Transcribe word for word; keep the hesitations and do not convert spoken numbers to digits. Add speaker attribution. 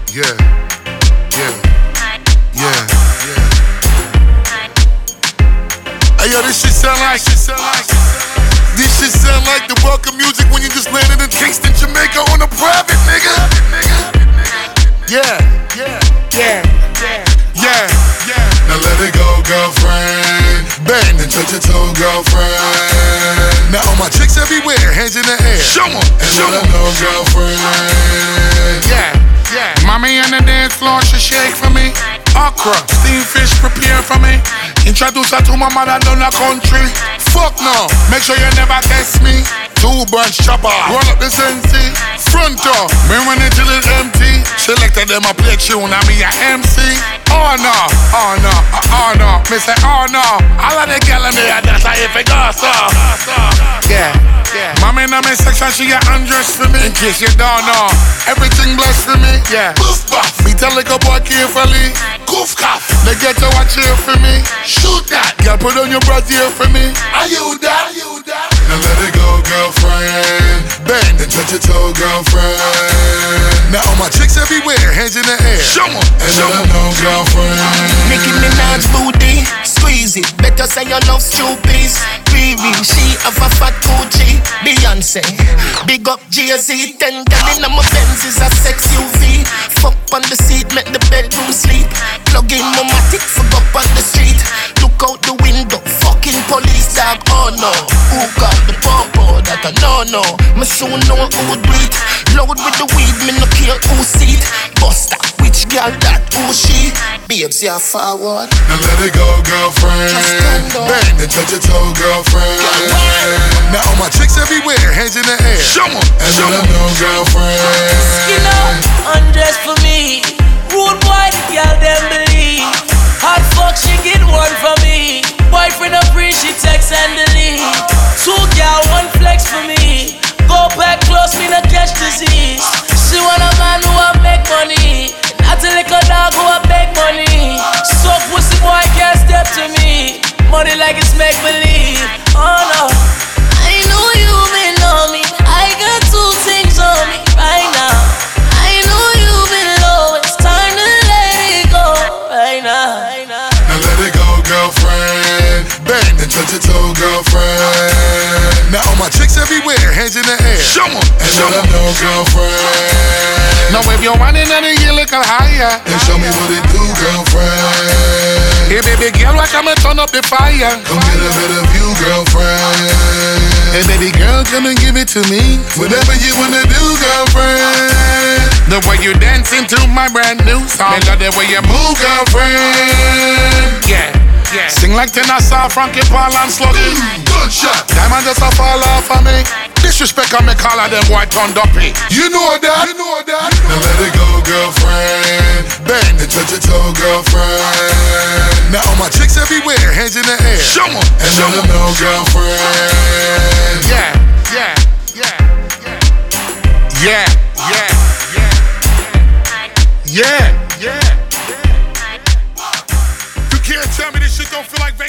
Speaker 1: yeah, yeah, yeah, yeah. Hey yo, this shit sound like, shit sound like, this shit sound like the welcome music when you just landed in Kingston, Jamaica on a private, nigga. Yeah, yeah, yeah, yeah, yeah, yeah. Now let it go, girlfriend. Bang and touch your toe, girlfriend. Now all my chicks everywhere, hands in the air. Show 'em, and show 'em, know, girlfriend. Yeah, yeah. Mommy on the dance floor, she shake for me. Okra, steamed fish, prepare for me. Introduce her to my mother down the country. Fuck no, make sure you never test me. Two bunch chopper, roll up the sensei. Front door, me run it till it's empty. Selected them a play tune, I mean a M C. Oh no, oh no, oh no. Me say oh no, all of the gal in there, that's how if it goes so. Yeah, yeah. Mommy in my section, she get undressed for me. In case you don't know, everything blessed for me. Yeah, poof puff. Me tell like a boy carefully. Goof cough. They get to watch here for me. Shoot that. Girl, put on your breath here for me. Are you that? Are you that? Now let it go, girlfriend. Bang and touch your toe, girlfriend. Now all my chicks everywhere, hands in the air. Show 'em, and show 'em, know, girlfriend.
Speaker 2: Nicki Minaj booty, squeeze it. Better say you love stupid. Riri, she have a fat Gucci. Beyonce, big up Jay-Z. Ten gallon of my Benz is a sex U V. Fuck on the seat, make the bedroom sleep. Plug in my matic, fuck up on the street. Look out the window, fucking police dog. Oh no, who got the popo? That I no no. Me soon know who do it. Load with the weed, me no care who see it. Buster, which girl that? Who she? Babes, you're forward.
Speaker 1: Now let it go, girlfriend. Bang and touch your toe, girlfriend. Now all my chicks everywhere, hands in the air. Show 'em, and show 'em, know, girlfriend.
Speaker 3: Skin up, undress for me. Rude boy, the girl them believe. Hot fuck, she get one from me. Boyfriend a free, she text and delete. Two girl, one flex for me. Go back close, me not catch disease. She want a man who a make money. Not a little dog who a beg money. So pussy boy can't step to me. Money like it's make believe. Oh no, I know you may know me. I got two things on me right now. I know you've been low. It's time to let it go right now.
Speaker 1: Now let it go, girlfriend. Bang and touch your toe, girlfriend. Now all my chicks everywhere, hands in the air. Show 'em, and show 'em, know, girlfriend. Now if you're running and you look higher, and show me what it do, girlfriend. Hey baby girl, watch I'ma turn up the fire. Come get a better view, girlfriend. Hey baby girl, come and give it to me. Whatever you wanna do, girlfriend. The way you dancing to my brand new song. I love the way you move, girlfriend. Yeah, yeah. Sing like Tennessee, Frankie Paul and Sluggy. Good shot. Diamond just a fall off of me. Disrespect on me, call her them white on duppy. You know that, you know that. Now let it go, girlfriend. Bang and touch your toe, girlfriend. Now all my chicks everywhere, hands in the air. Show 'em, and show 'em, know, girlfriend. Yeah, yeah, yeah, yeah, yeah, yeah, yeah, yeah, yeah. You can't tell me this shit don't feel like vacation.